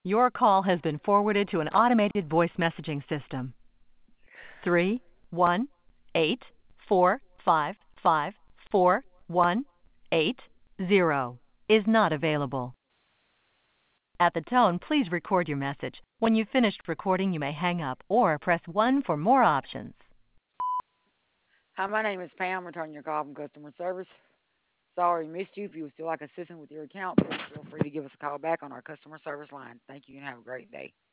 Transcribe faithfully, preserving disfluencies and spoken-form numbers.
Your call has been forwarded to an automated voice messaging system. Three one eight four five five four one eight zero is not available. At the tone, please record your message. When you've finished recording, you may hang up or press one for more options. Hi, my name is Pam. Returning your call from customer service. Sorry, missed you. If you would still like assistance with your account, please feel free to give us a call back on our customer service line. Thank you and have a great day.